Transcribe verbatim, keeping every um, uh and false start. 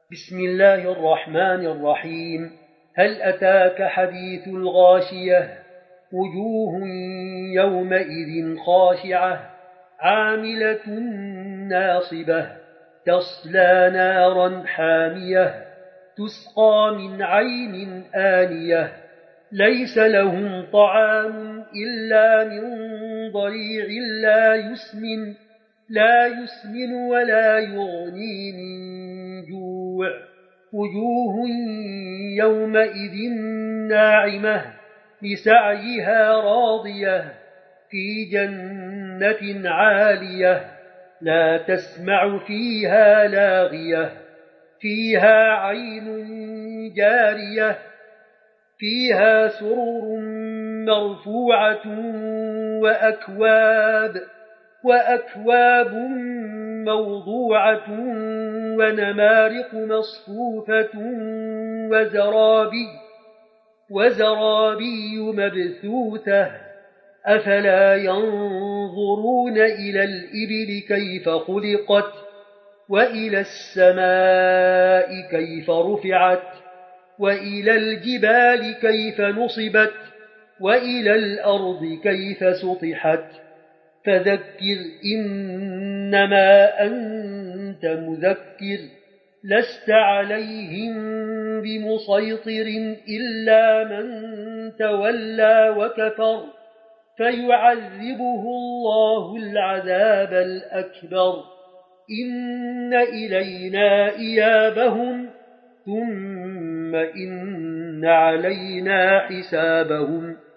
بسم الله الرحمن الرحيم. هل أتاك حديث الغاشية؟ وجوه يومئذ خاشعة عاملة ناصبة تصلى نارا حامية تسقى من عين آنية ليس لهم طعام إلا من ضريع لا يسمن لا يسمن ولا يغني من جوع. وجوه يومئذ ناعمة لسعيها راضية في جنة عالية لا تسمع فيها لاغية فيها عين جارية فيها سرر مرفوعة وأكواب وأكواب موضوعة ونمارق مصفوفة وزرابي وزرابي مبثوثة أفلا ينظرون إلى الإبل كيف خلقت وإلى السماء كيف رفعت وإلى الجبال كيف نصبت وإلى الأرض كيف سطحت فذكر إنما أنت مذكر لست عليهم بمسيطر إلا من تولى وكفر فيعذبه الله العذاب الأكبر إن إلينا إيابهم ثم إن علينا حسابهم